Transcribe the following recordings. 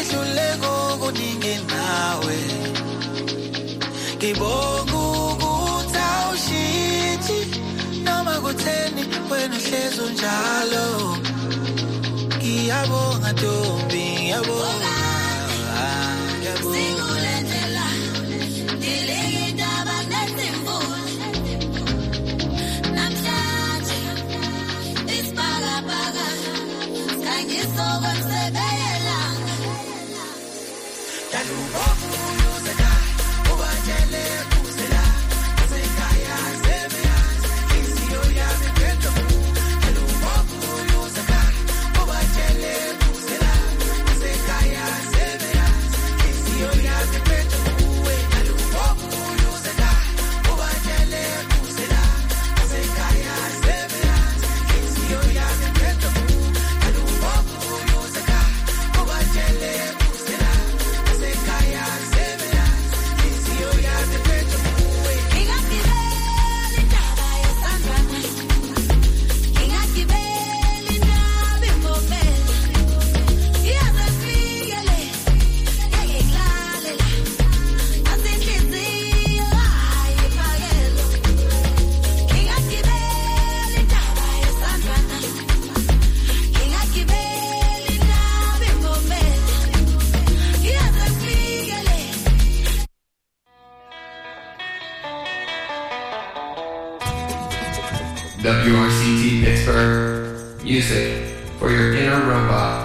sehluleko kuningi nawe ngibonga ukuthi awushintshi noma kutheni wena uhlezo njalo ngiyabonga Ntombi ngiyabonga Singulendela diligidaba nesimbulo namhlanje isibhakabhaka kangisokwemsebeyela Dalubokuyuzeka ubatshele kuzela asekhaya sebeyazi inhliziyo yami phethe Dalubokuyuzeka ubatshele kuzela asekhaya sebeyazi inhliziyo yami phethe Dalubokuyuzeka ubatshele kuzela asekhaya sebeyazi inhliziyo yami phethe Dalubokuyuzeka ubatshele kuzela asekhaya sebeyazi inhliziyo yami phethe ngingagibeli indaba yesandrwana ngingagibeli indaba imbopela iyaze ngifikele ngeke ngilale la asenhliziyo hayi iphakelo ngingagibeli indaba yesandrwana ngingagibeli indaba imbopela iyaze ngifikele WRCT Pittsburgh. Music for your inner robot.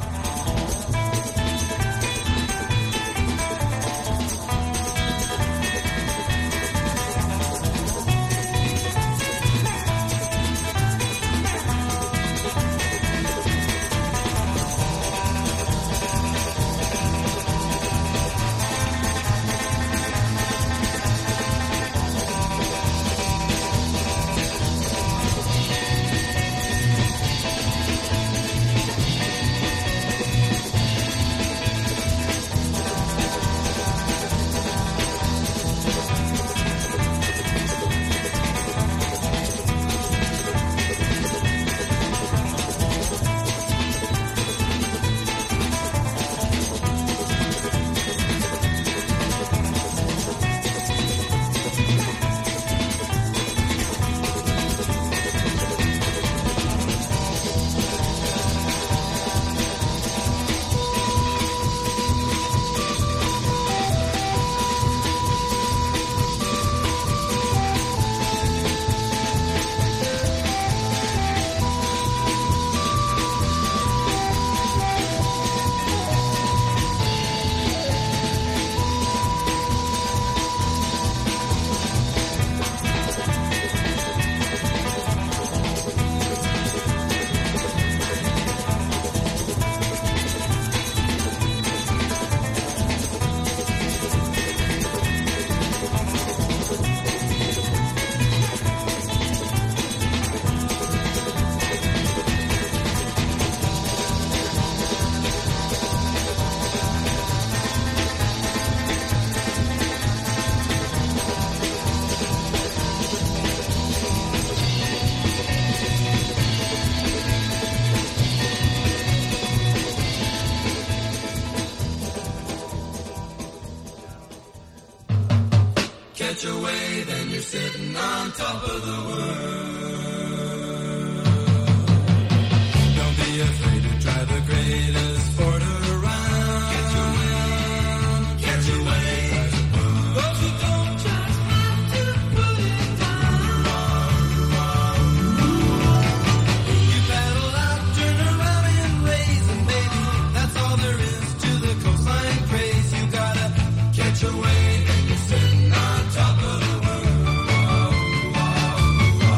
Catch a wave and you're sitting on top of the world. Don't be afraid to try the greatest sport around. Catch a wave, catch a wave. Those who don't just have to put it down. You paddle out, turn around and raise, and baby, that's all there is to the coastline craze. You gotta catch a wave and you're sitting on top of the world.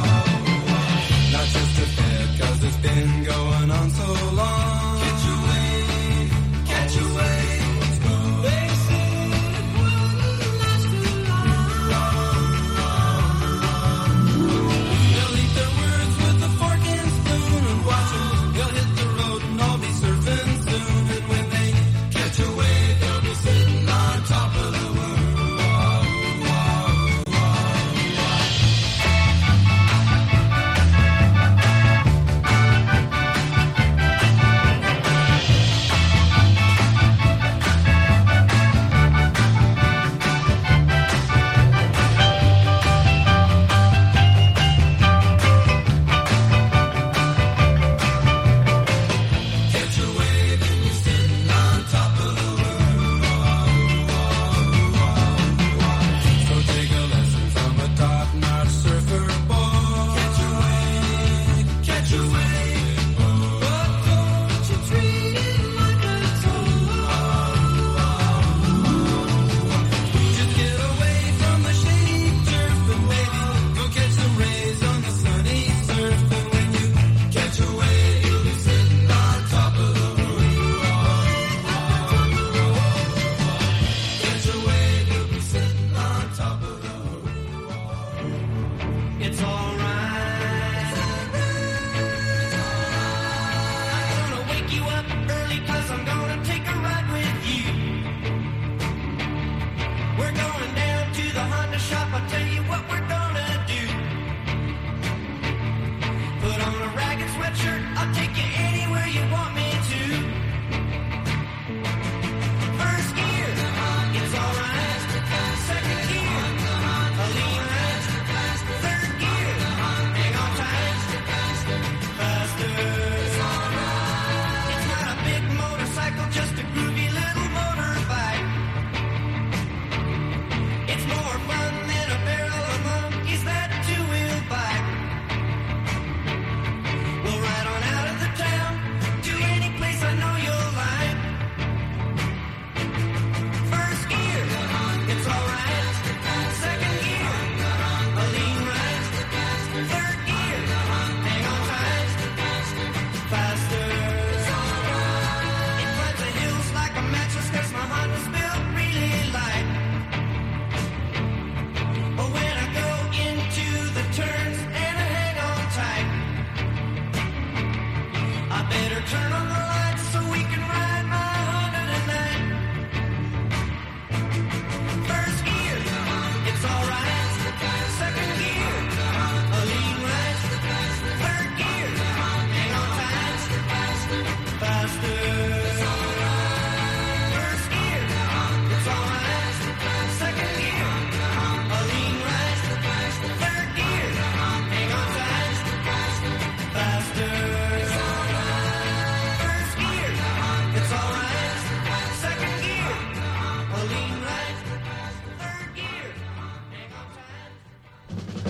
turn on the lights so we can ride my Honda tonight. First gear, it's alright. Second gear, a lean right. Third gear, hang on tight. Faster. First gear, it's alright. Second gear, a lean right. Third gear, hang on tight. Faster. First gear, it's alright. Second gear, a lean right. Third gear, hang on tight.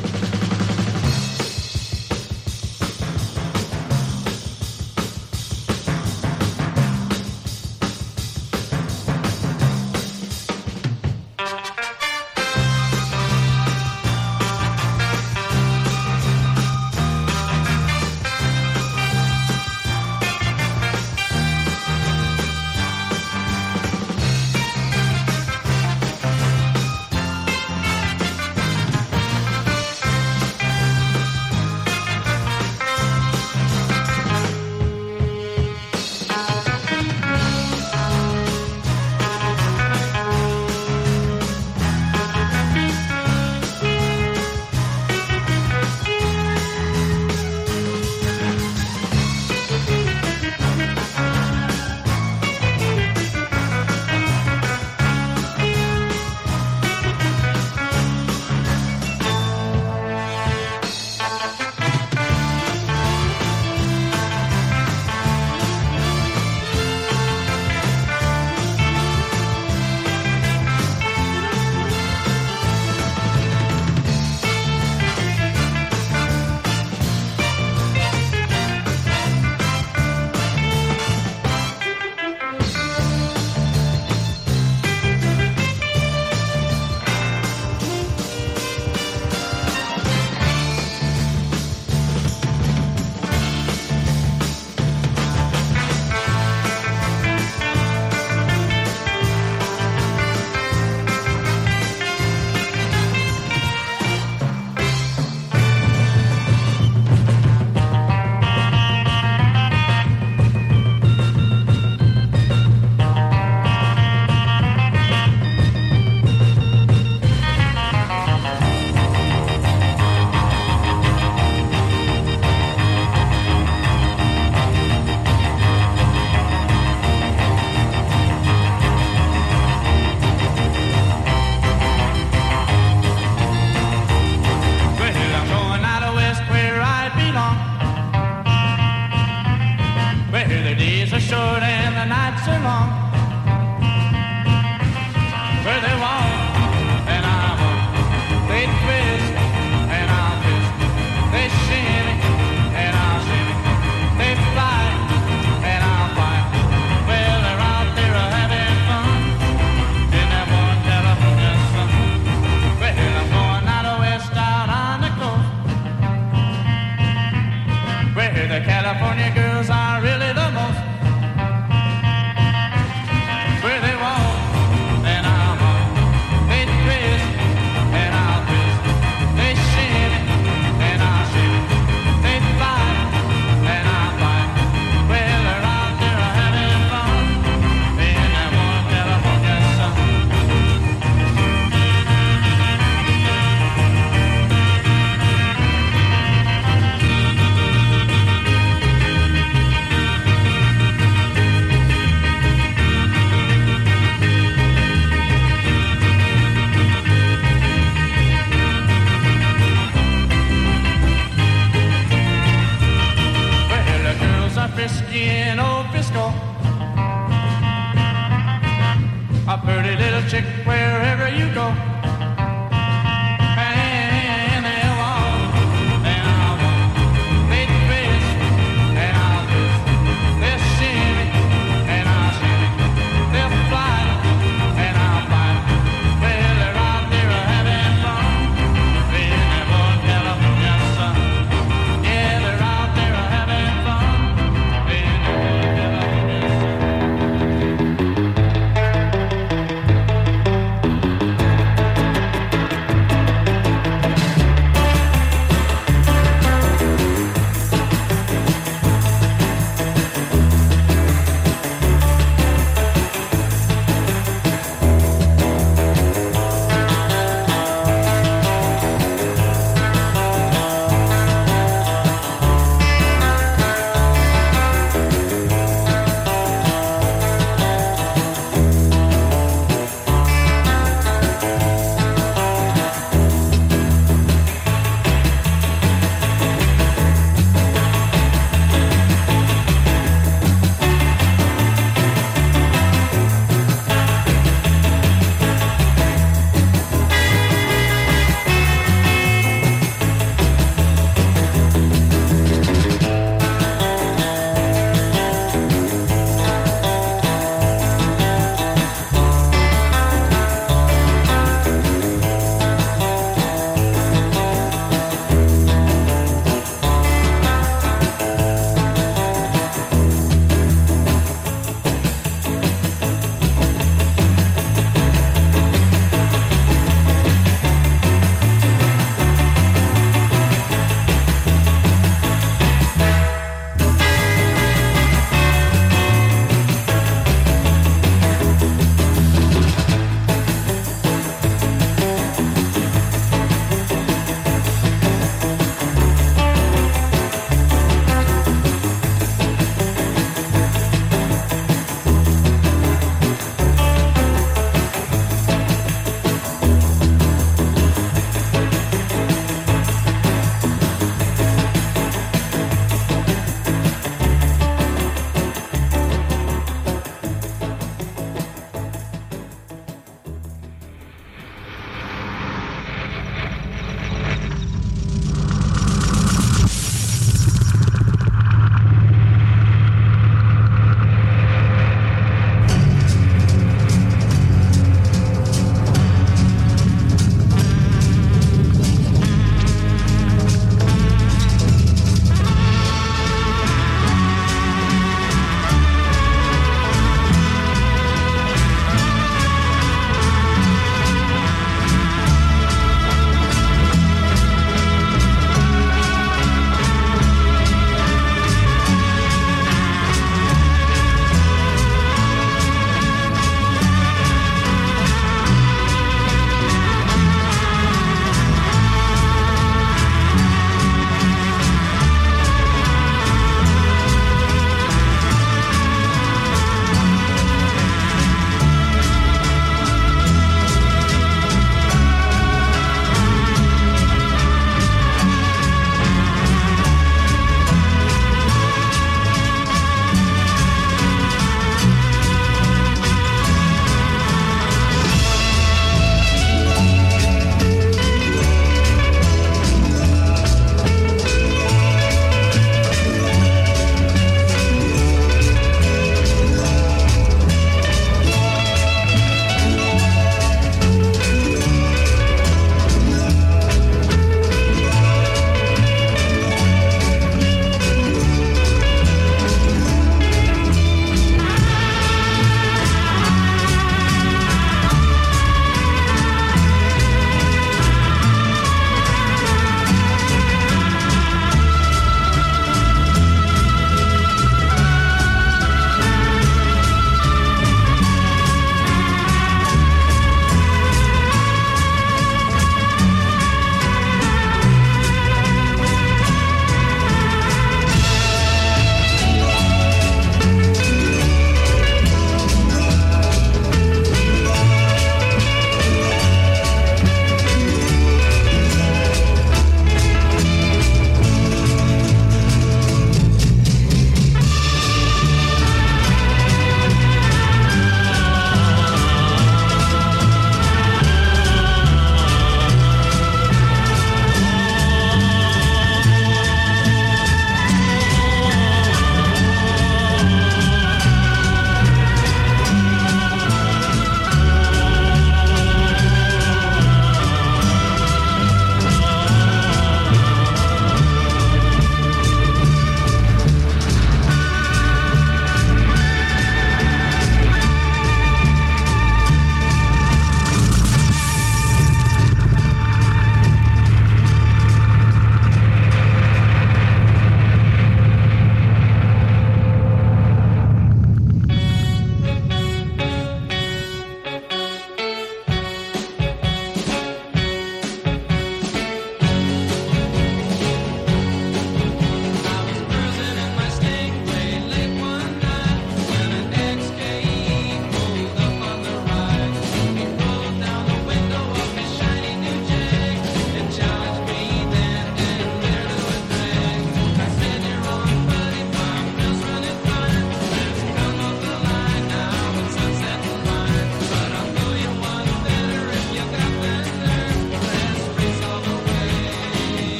Well, I'm going out of west where I belong. Where the days are short and the nights are long. Where they walk and I walk, they twist and I'll twist. They shimmy and I'll shimmy. They fly and I'll fly. Well, they're out there having fun in that one California sun. Well, I'm going out of west out on the coast, where the California girls are really the most. Where they walk and I'll walk, they twist and I'll twist. They shimmy and I'll shimmy. They fly and I'll fly. Well, they're out there having fun in that one California sun. Well, the girls are frisky in old Frisco. A pretty little chick wherever you go. And they'll walk and I'll walk. They twist and I'll twist. They'll shimmy and I'll shimmy. They'll fly and I'll fly. Well, they're out there having fun in that one California sun. Yeah, they're out there having fun in that one California sun.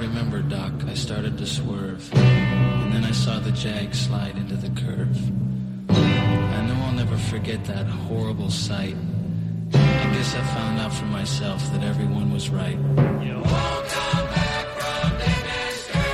remember, Doc, I started to swerve, and then I saw the Jag slide into the curve. I know I'll never forget that horrible sight. I guess I found out for myself that everyone was right. You won't come back from Dickinson.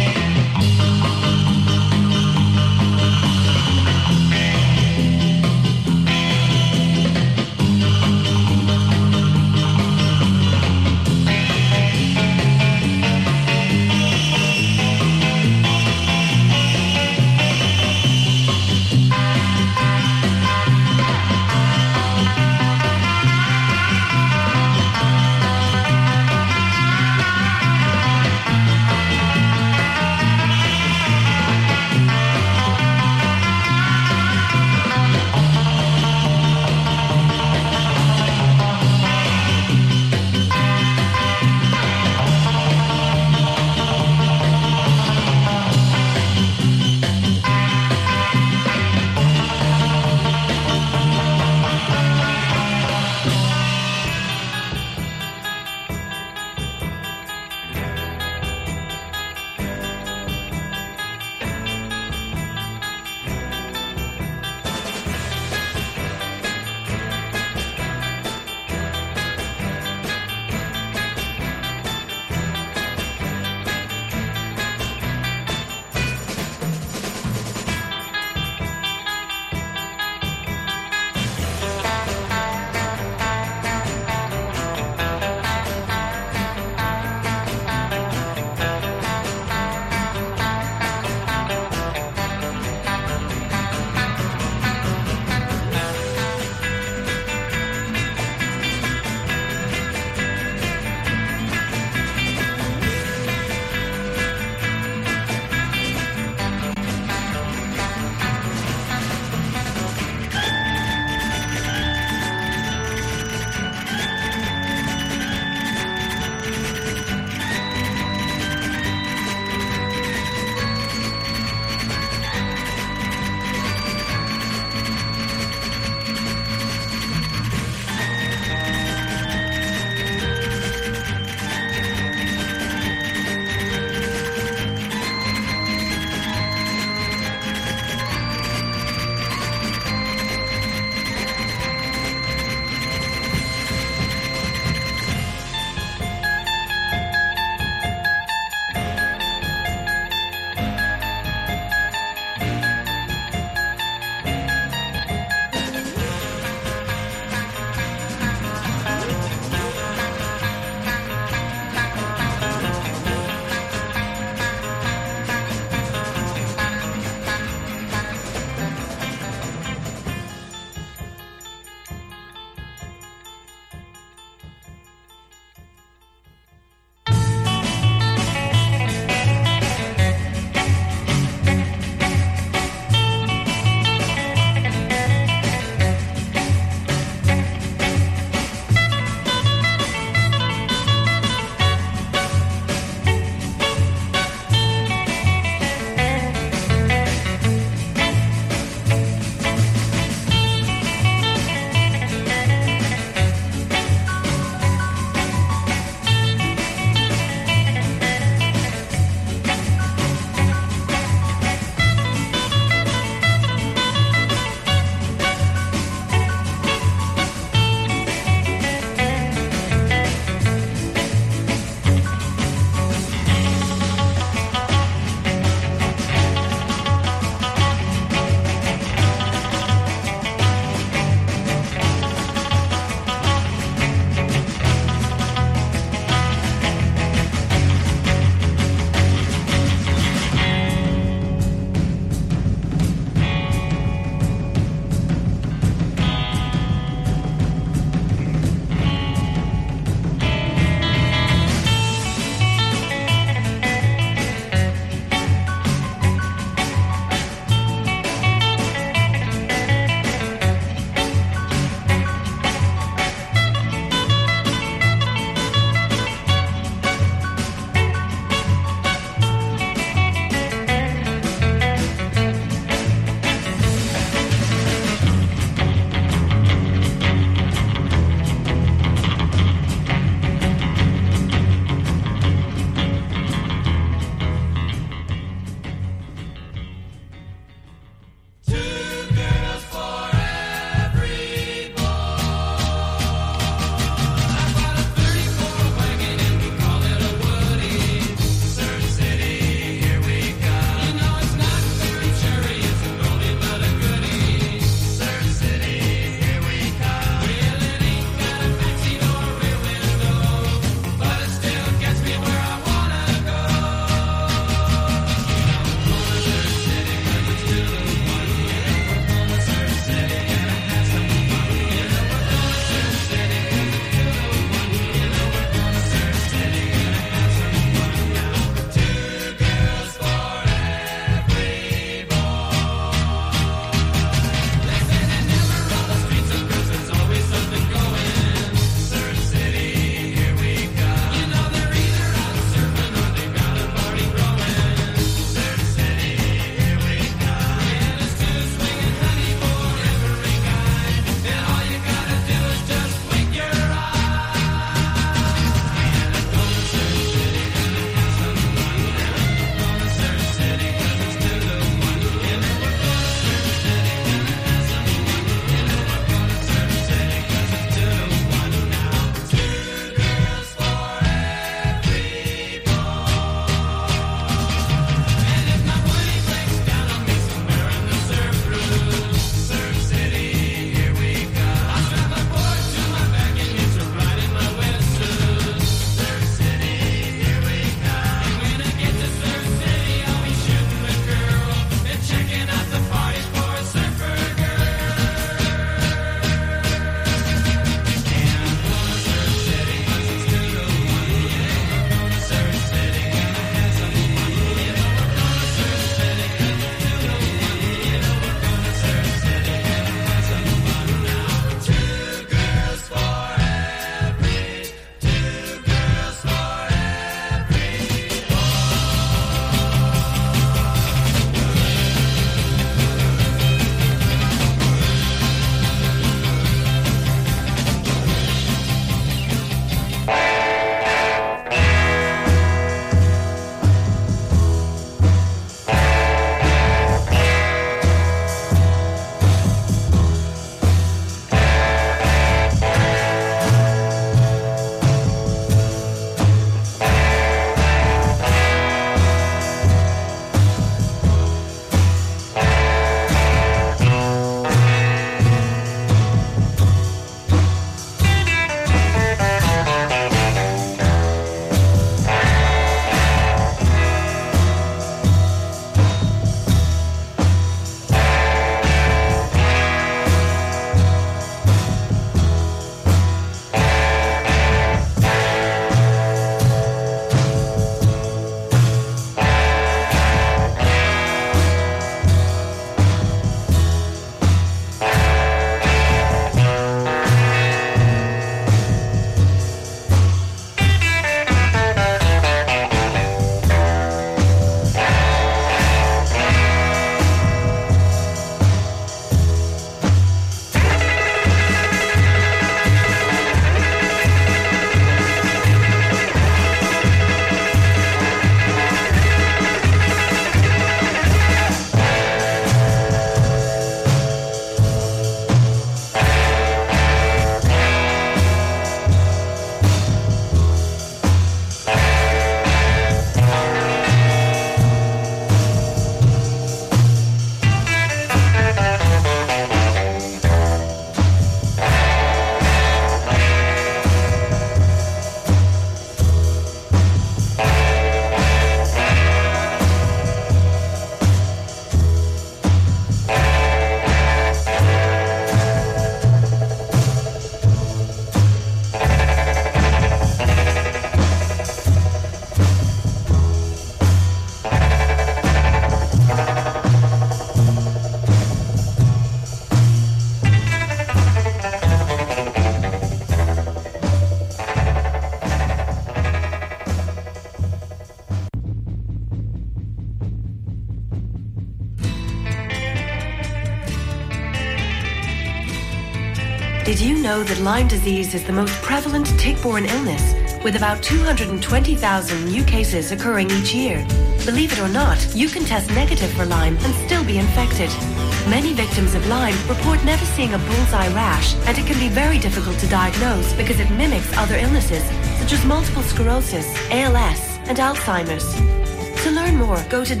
Did you know that Lyme disease is the most prevalent tick-borne illness, with about 220,000 new cases occurring each year? Believe it or not, you can test negative for Lyme and still be infected. Many victims of Lyme report never seeing a bullseye rash, and it can be very difficult to diagnose because it mimics other illnesses such as multiple sclerosis, ALS, and Alzheimer's. To learn more, go to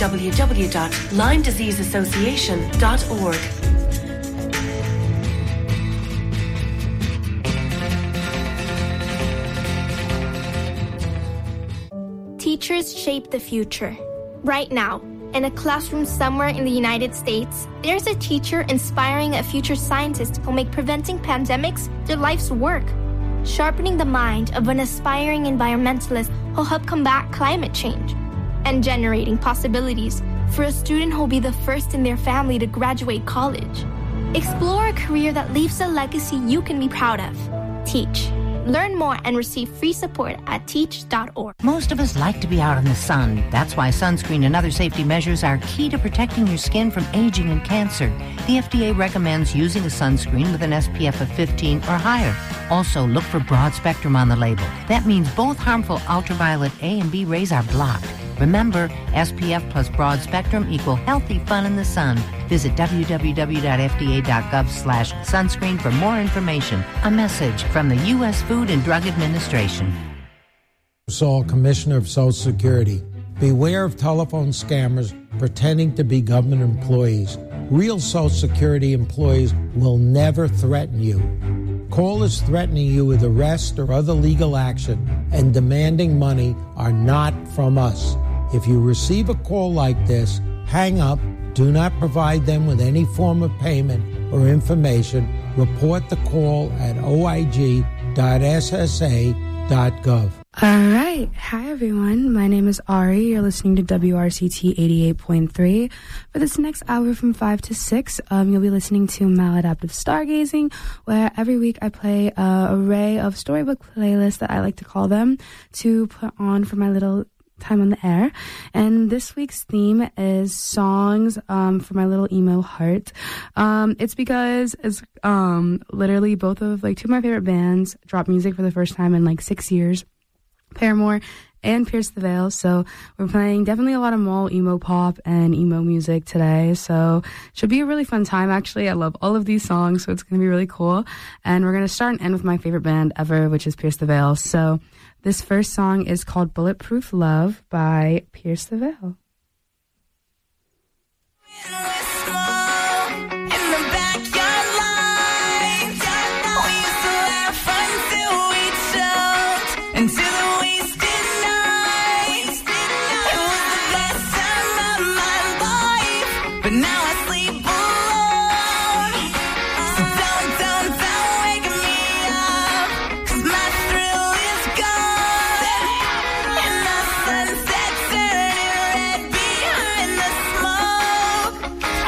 www.LymeDiseaseAssociation.org. Teachers shape the future. Right now, in a classroom somewhere in the United States, there's a teacher inspiring a future scientist who'll make preventing pandemics their life's work. Sharpening the mind of an aspiring environmentalist who'll help combat climate change. And generating possibilities for a student who'll be the first in their family to graduate college. Explore a career that leaves a legacy you can be proud of. Teach. Learn more and receive free support at teach.org. Most of us like to be out in the sun. That's why sunscreen and other safety measures are key to protecting your skin from aging and cancer. The FDA recommends using a sunscreen with an SPF of 15 or higher. Also, look for broad spectrum on the label. That means both harmful ultraviolet A and B rays are blocked. Remember, SPF plus broad spectrum equal healthy fun in the sun. Visit www.fda.gov/sunscreen for more information. A message from the U.S. Food and Drug Administration. Saul, Commissioner of Social Security. Beware of telephone scammers pretending to be government employees. Real Social Security employees will never threaten you. Callers threatening you with arrest or other legal action and demanding money are not from us. If you receive a call like this, hang up. Do not provide them with any form of payment or information. Report the call at oig.ssa.gov. All right. Hi, everyone. My name is Ari. You're listening to WRCT 88.3. For this next hour from 5 to 6, you'll be listening to Maladaptive Stargazing, where every week I play an array of storybook playlists that I like to call them to put on for my little time on the air. And this week's theme is songs for my little emo heart. It's because it's literally both of two of my favorite bands dropped music for the first time in 6 years. Paramore and Pierce the Veil. So we're playing definitely a lot of mall emo pop and emo music today. So should be a really fun time. Actually, I love all of these songs, so it's going to be really cool. And we're going to start and end with my favorite band ever, which is Pierce the Veil. So this first song is called Bulletproof Love by Pierce the Veil. Sunset turning red behind the smoke.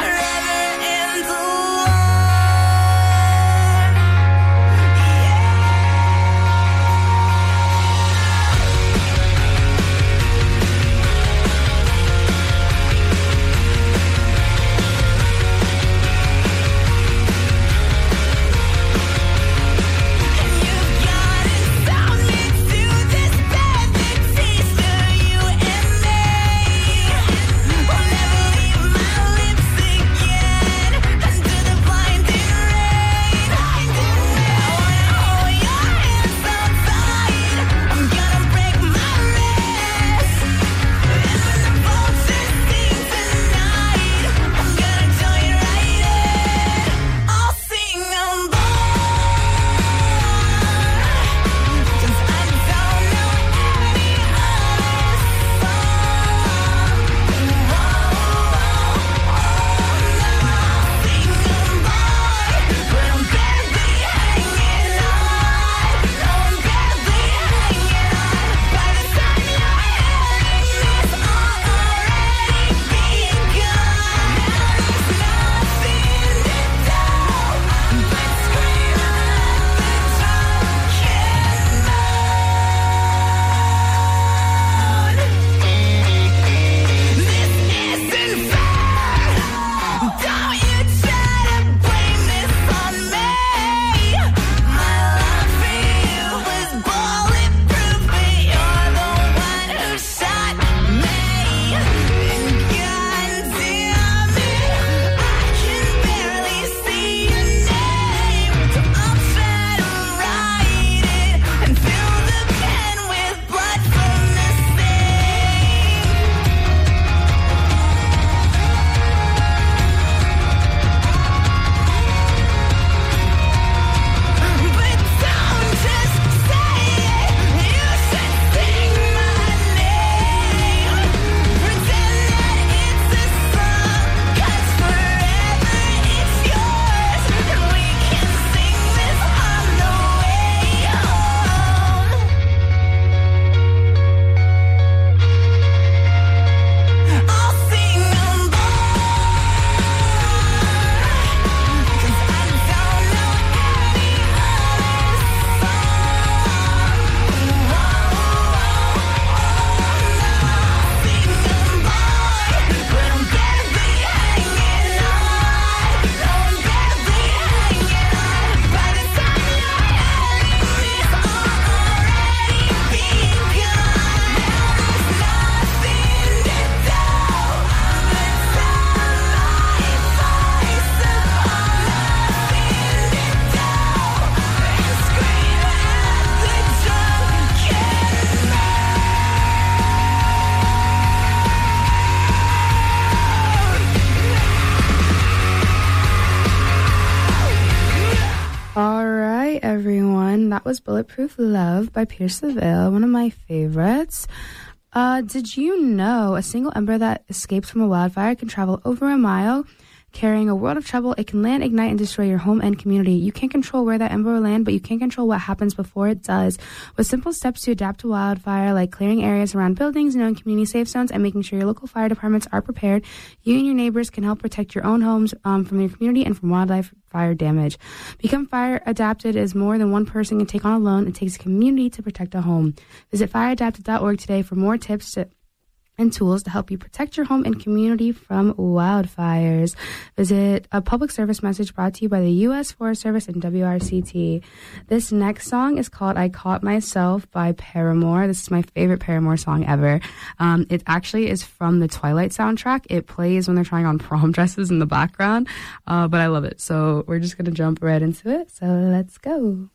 Hi, everyone. That was Bulletproof Love by Pierce the Veil, one of my favorites. Did you know a single ember that escapes from a wildfire can travel over a mile? Carrying a world of trouble, it can land, ignite, and destroy your home and community. You can't control where that ember will land, but you can control what happens before it does. With simple steps to adapt to wildfire, like clearing areas around buildings, knowing community safe zones, and making sure your local fire departments are prepared, you and your neighbors can help protect your own homes from your community and from wildlife fire damage. Become Fire Adapted is more than one person can take on alone. It takes a community to protect a home. Visit fireadapted.org today for more tips and tools to help you protect your home and community from wildfires. Visit a public service message brought to you by the U.S. Forest Service and WRCT. This next song is called I Caught Myself by Paramore. This is my favorite Paramore song ever. It actually is from the Twilight soundtrack. It plays when they're trying on prom dresses in the background, but I love it. So we're just going to jump right into it. So let's go.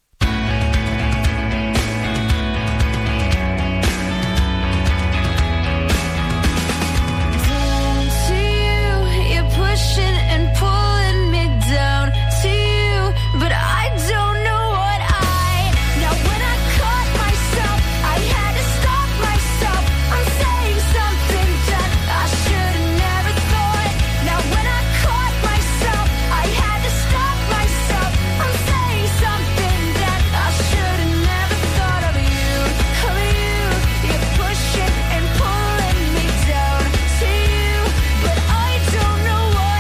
Pushing and pulling me down to you, but I don't know what now when I caught myself, I had to stop myself. I'm saying something that I should have never thought. Now when I caught myself, I had to stop myself. I'm saying something that I should have never thought of you. You're pushing and pulling me down to you, but I don't know.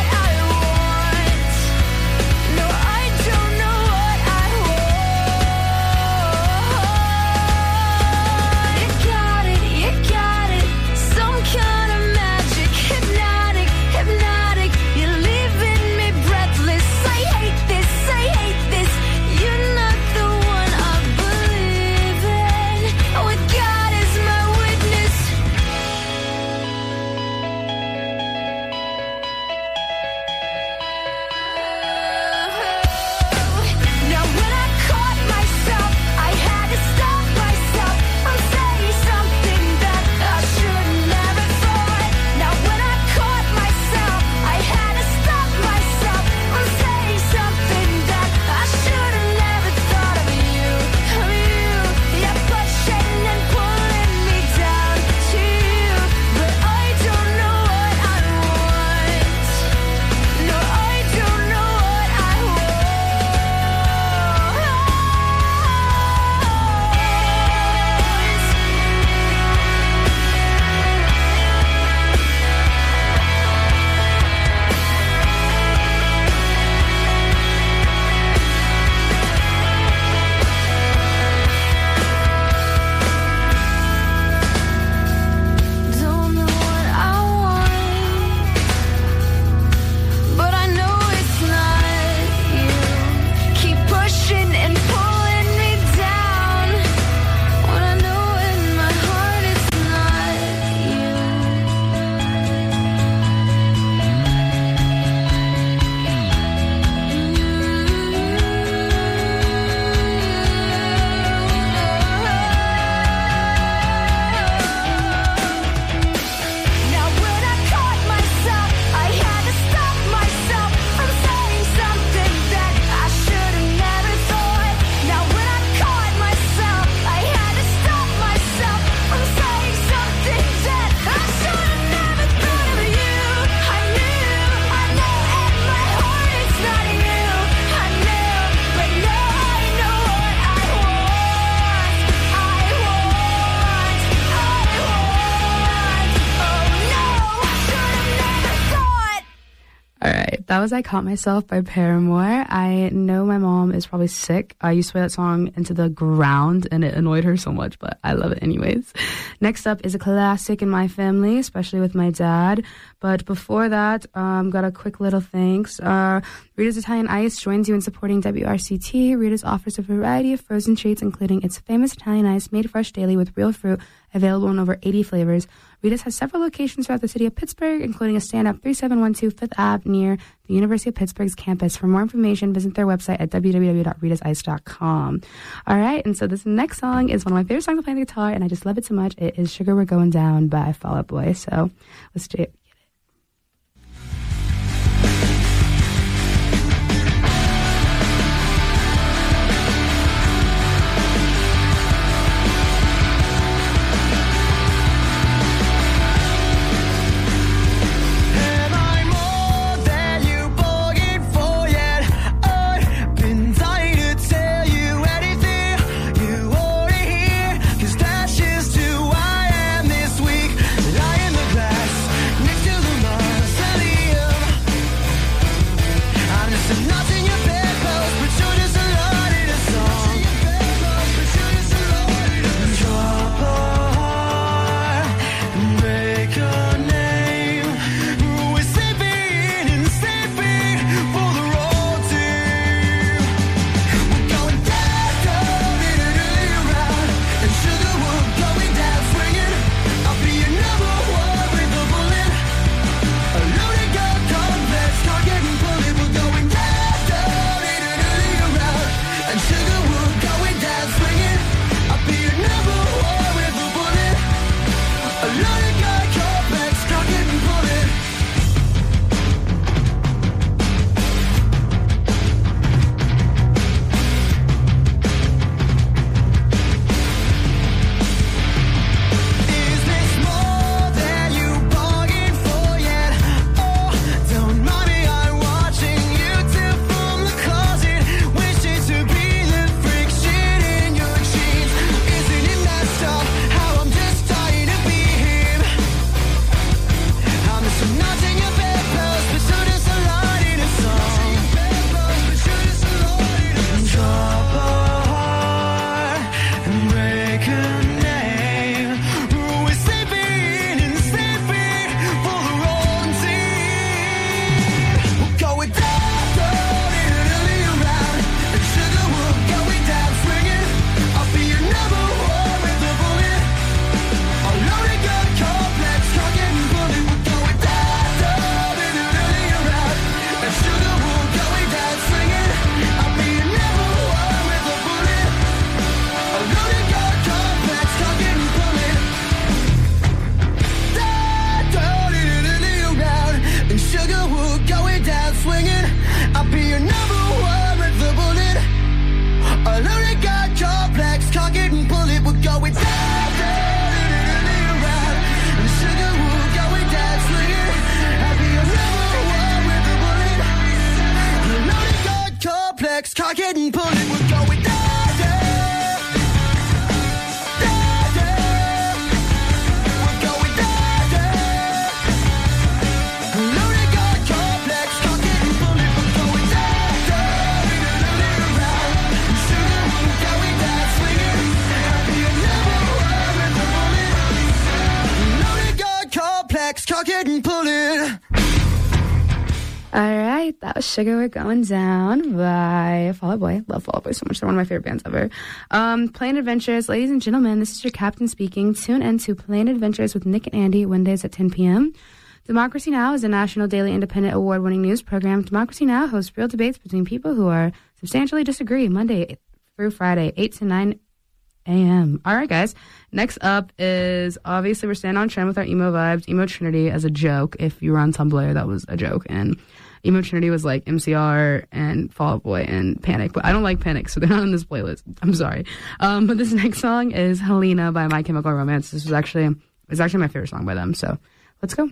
That was I Caught Myself by Paramore. I know my mom is probably sick. I used to play that song into the ground and it annoyed her so much, but I love it anyways. Next up is a classic in my family, especially with my dad. But before that, got a quick little thanks. Rita's Italian Ice joins you in supporting WRCT. Rita's offers a variety of frozen treats, including its famous Italian Ice made fresh daily with real fruit, available in over 80 flavors. Rita's has several locations throughout the city of Pittsburgh, including a stand up 3712 Fifth Ave near the University of Pittsburgh's campus. For more information, visit their website at www.ritasice.com. All right, and so this next song is one of my favorite songs to play on the guitar, and I just love it so much. It is Sugar We're Going Down by Fall Out Boy. So let's do it. pull it, we're going da-da. Da-da. We're going da-da. Loaded gun complex, cock it and pull it, we're going da-da. Load it around, shoot it, we're going down, swing it. Happy and never worry, pull it. Loaded gun complex, cock it and pull it. All right, that was Sugar We're Going Down by Fall Out Boy. Love Fall Out Boy so much. They're one of my favorite bands ever. Plain Adventures. Ladies and gentlemen, this is your captain speaking. Tune in to Plain Adventures with Nick and Andy, Wednesdays at 10 p.m. Democracy Now! Is a national daily independent award-winning news program. Democracy Now! Hosts real debates between people who are substantially disagree, Monday through Friday, 8 to 9 a.m. All right, guys. Next up is, obviously, we're staying on trend with our emo vibes. Emo Trinity as a joke. If you were on Tumblr, that was a joke. And Emo Trinity was like MCR and Fall Out Boy and Panic. But I don't like Panic, so they're not on this playlist. I'm sorry. But this next song is Helena by My Chemical Romance. This was actually my favorite song by them. So let's go.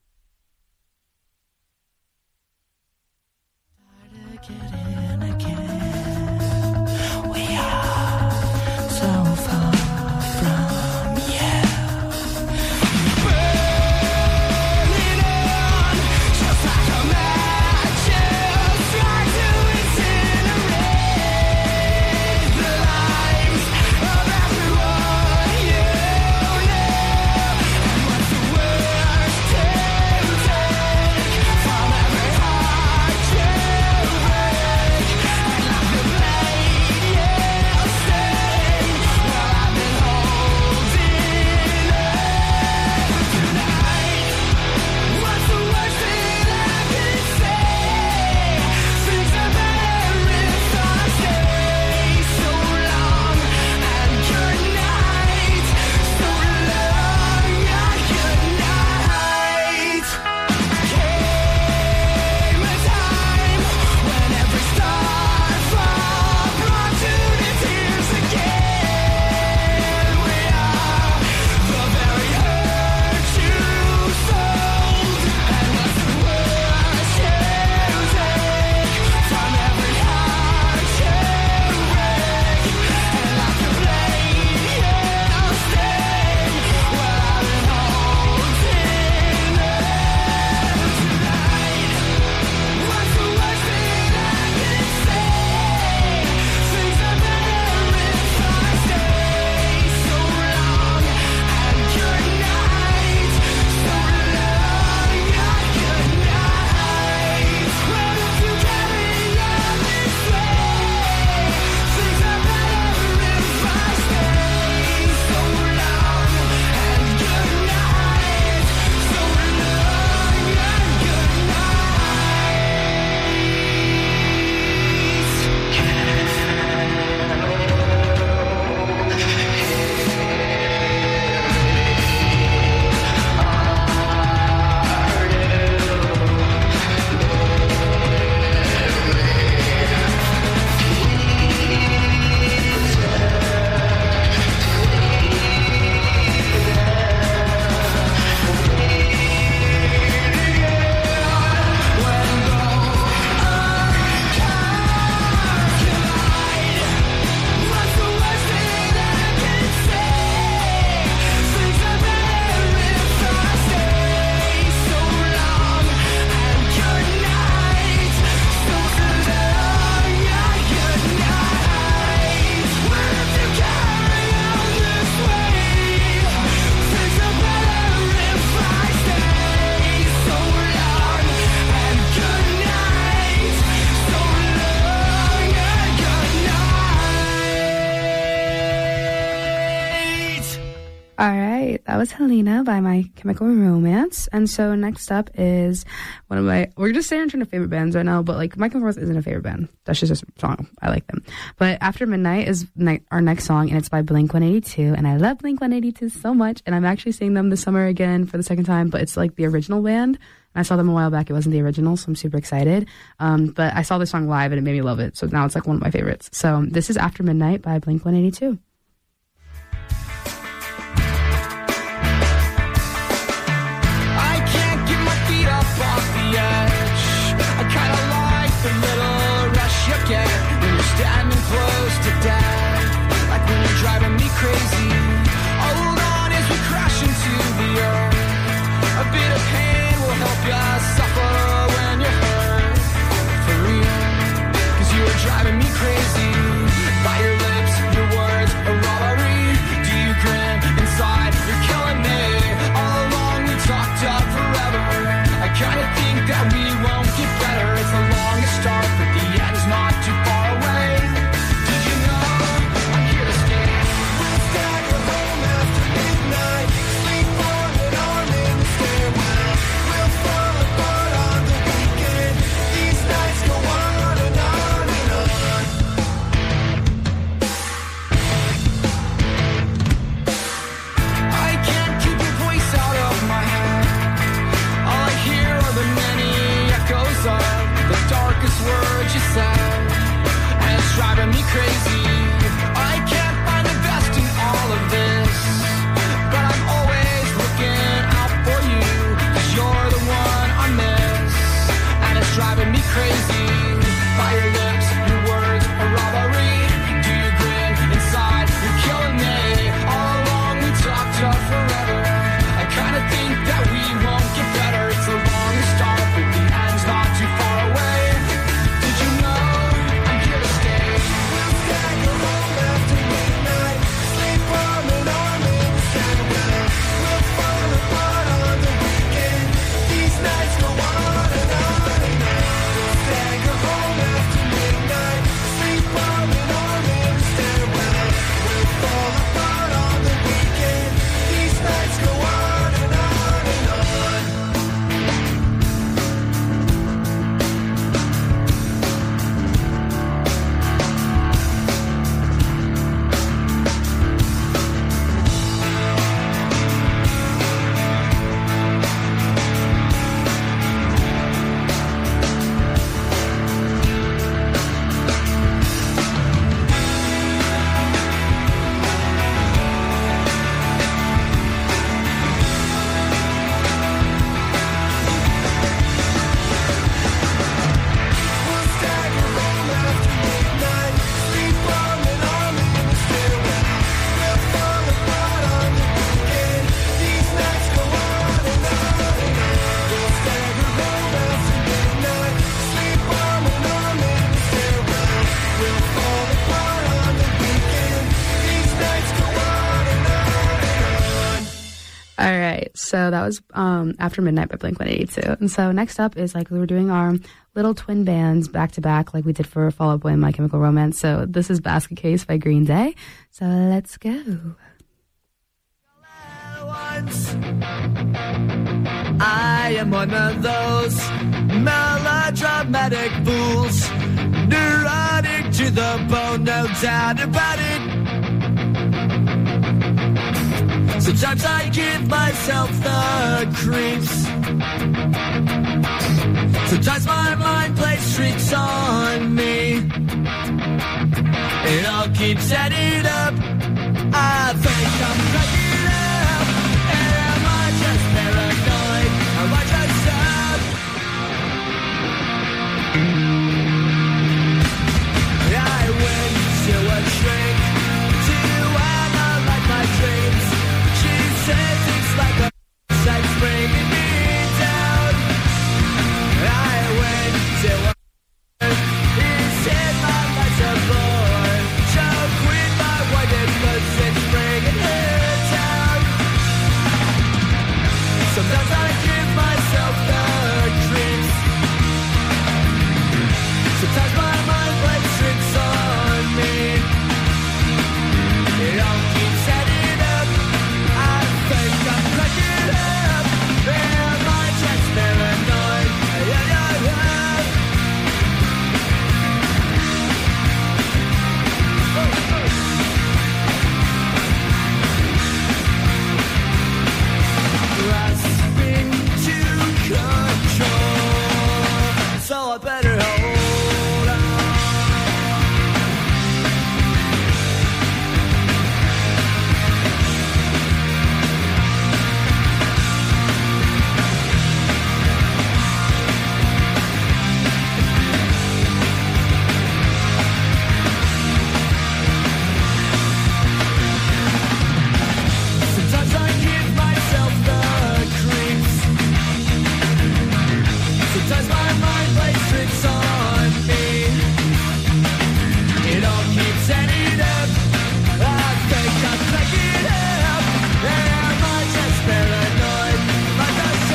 All right, that was Helena by My Chemical Romance. And so next up is one of my, we're just saying I'm favorite bands right now, but like My Chemical Romance isn't a favorite band. That's just a song. I like them. But After Midnight is our next song, and it's by Blink-182. And I love Blink-182 so much. And I'm actually seeing them this summer again for the second time, but it's like the original band. And I saw them a while back. It wasn't the original, so I'm super excited. But I saw this song live and it made me love it. So now it's like one of my favorites. So this is After Midnight by Blink-182. Off the edge, I kinda like the little rush you get when you're standing crazy. I can't find the best in all of this, but I'm always looking out for you, 'cause you're the one I miss, and it's driving me crazy. By your lips, your words, a robbery. Do you grin inside? You're killing me. All along we talked tough forever. I kinda think that we won't get better. It's a long start, but the end's not too far away. Did you know I'm here to stay? We'll stagger home after midnight, sleep arm in arm in the stairwell. We'll fall apart on the weekend. These nights go on and on and on. We'll stagger home after midnight, sleep arm in arm in the stairwell. We'll fall apart on the weekend. These nights go on and on and on. We'll stagger home after midnight, sleep arm in arm in the stairwell. We'll fall apart on the weekend. These nights go on and on and on. We'll stagger home after midnight, sleep arm in arm in the stairwell. We'll fall apart on the weekend. These nights go on and on and on. All right, so that was After Midnight by Blink-182. And so next up is like we were doing our little twin bands back to back like we did for Fall Out Boy and My Chemical Romance. So this is Basket Case by Green Day. So let's go. I am one of those melodramatic fools, neurotic to the bone, no doubt about it. Sometimes I give myself the creeps. Sometimes my mind plays tricks on me. It all keeps adding up. I think I'm cracking up. Am I just paranoid? Am I just up? I went to a shrink to analyze my dreams. She says it's like a sex bringing me down. I went to a he said my life's a bore. Joke with my wife and it's bringing her down. Sometimes I give myself the creeps. Sometimes my mind plays tricks on me. It all keeps adding up. I think I'm cracking up. Am I just paranoid? Yeah, yeah, yeah. Grasping to control, so I better hold on. Sometimes I give myself the creeps. Sometimes my mind plays tricks on me. It all keeps adding up. I think I'm cracking up. Am I just paranoid? Am I just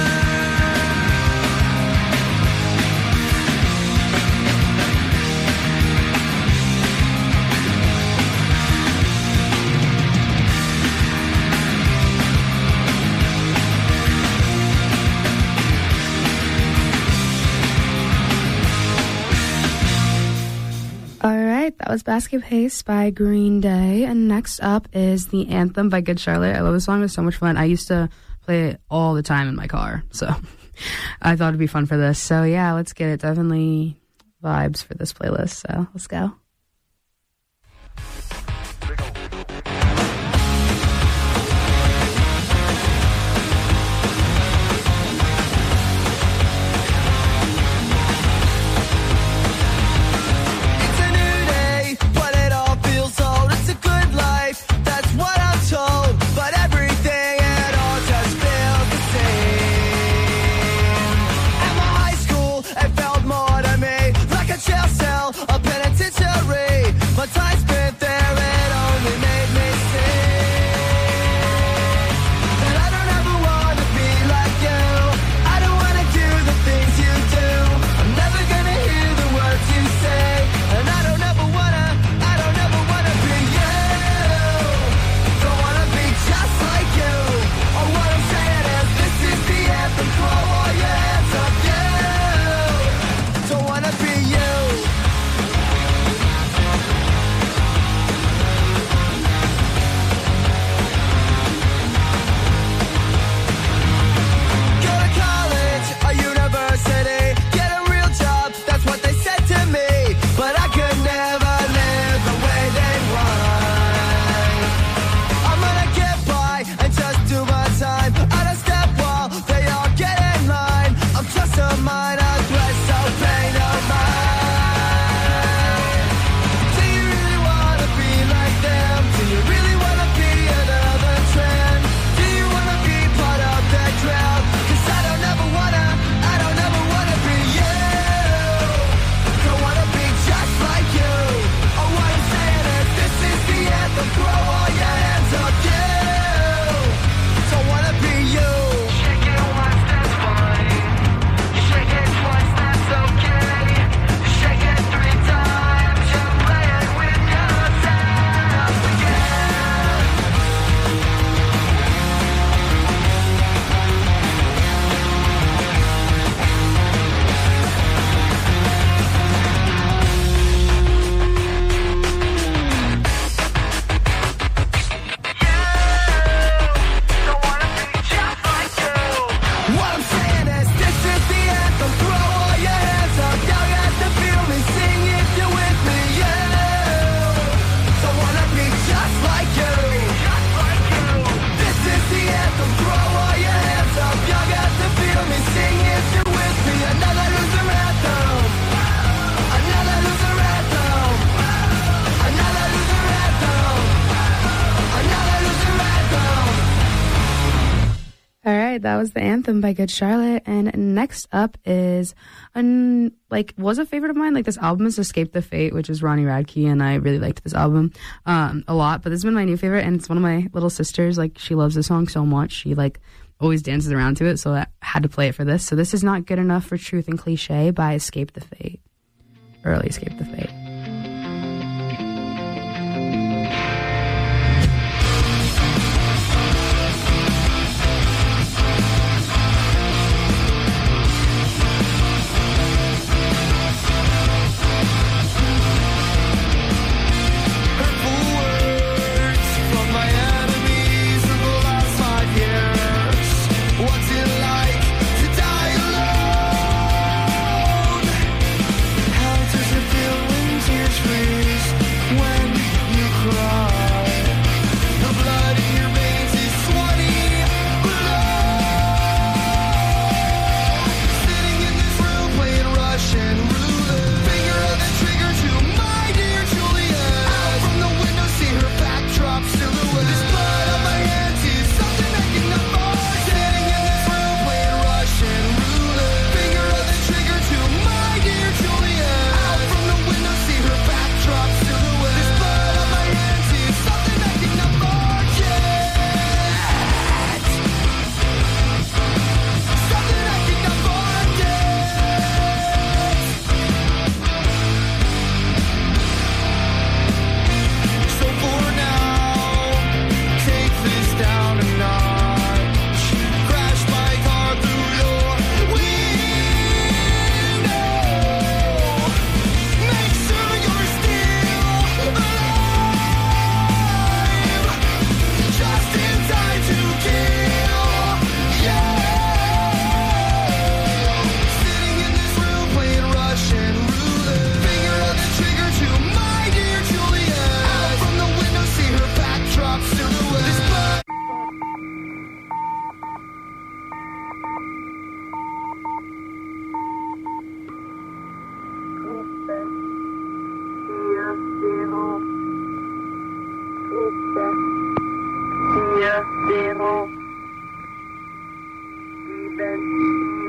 All right, that was Basket Case by Green Day. And next up is The Anthem by Good Charlotte. I love this song. It's so much fun. I used to play it all the time in my car. So I thought it'd be fun for this. So yeah, let's get it. Definitely vibes for this playlist. So let's go. right, that was the anthem by Good Charlotte. And next up is was a favorite of mine. Like, this album is Escape the Fate, which is Ronnie Radke, and I really liked this album a lot. But this has been my new favorite, and it's one of my little sisters. Like, she loves the song so much. She always dances around to it, so I had to play it for this. So this is Not Good Enough for Truth and Cliche by Escape the Fate. Early Escape the Fate.